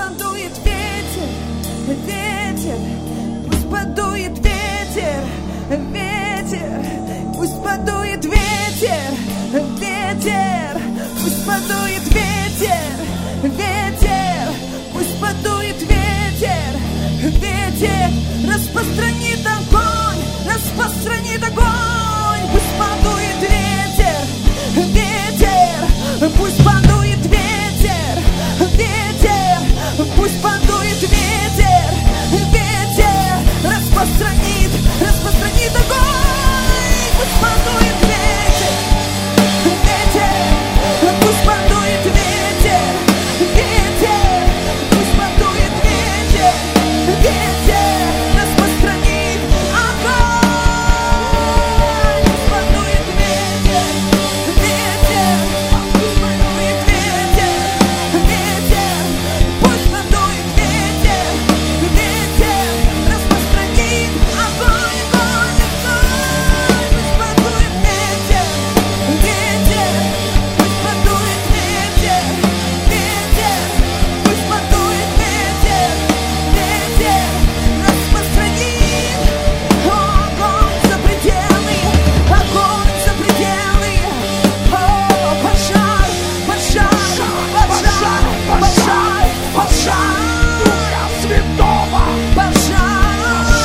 подует ветер, ветер, пусть подует ветер, ветер, пусть подует ветер, ветер, пусть подует ветер, ветер, пусть подует ветер, ветер, распространит огонь, пусть подует ветер, ветер, пусть подует ветер, ветер, пусть подует ветер, ветер, распространит огонь, пусть подует ветер, ветер, пусть подует ветер, ветер, пусть подует ветер, ветер, распространит огонь, пусть подует ветер, ветер, пусть подует ветер, ветер, пусть подует ветер, ветер, распространит огонь, огонь, огонь, пусть подует ветер, ветер, пусть подует ветер, ветер, пусть подует ветер, ветер, распространит огонь за пределы, о, пожар, пожар, пожар, пожар, пожар, Духа Святого! пожар,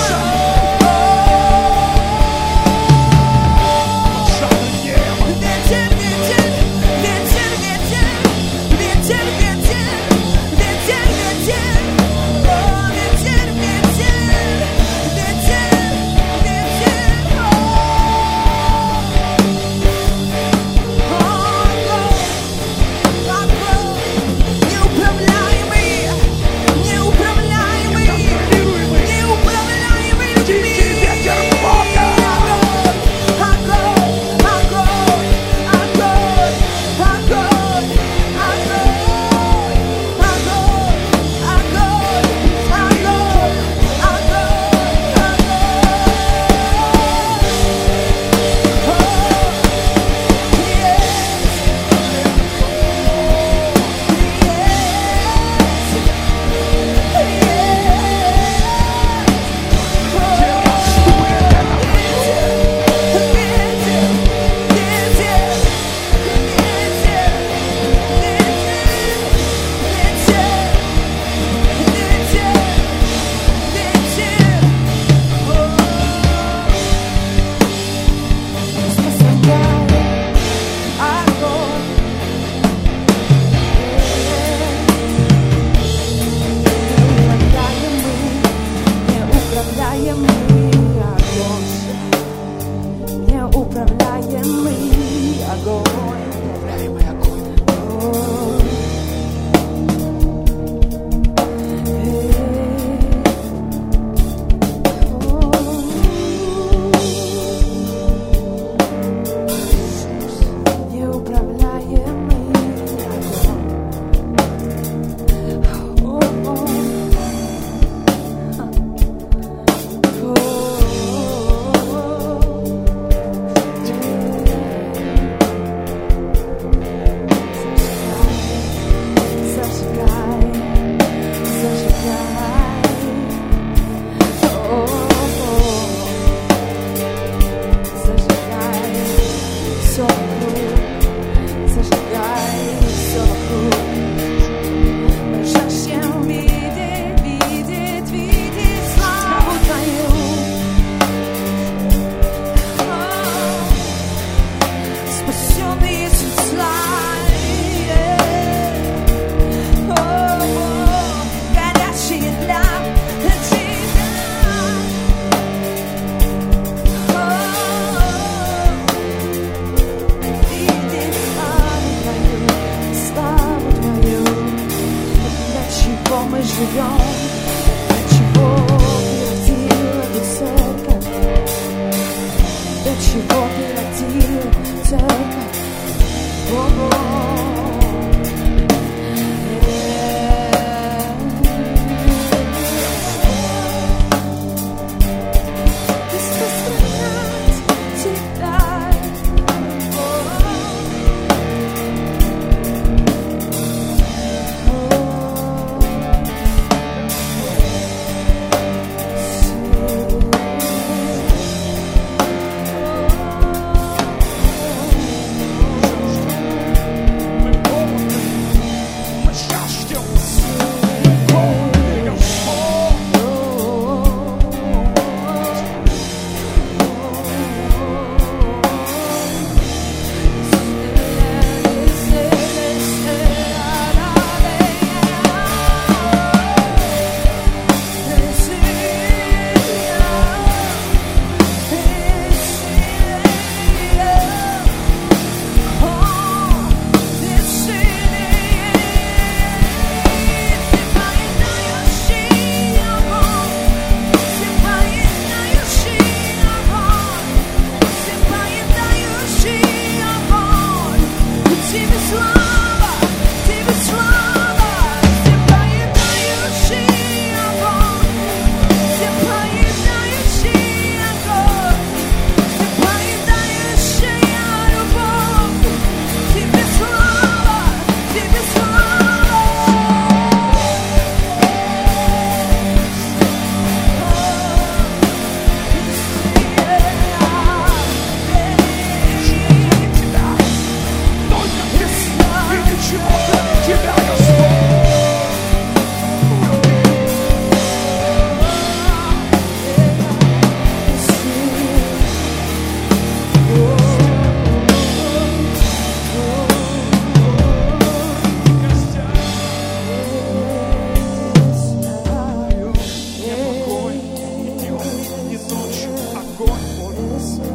Жар неба! ветер, ветер, ветер, ветер, ветер, ветер, ветер, ветер, о, ветер, ветер, ветер, ветер, неуправляемый людьми. Ветер Бога! Неуправляемый огонь.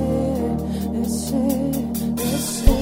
it, that's it, that's it.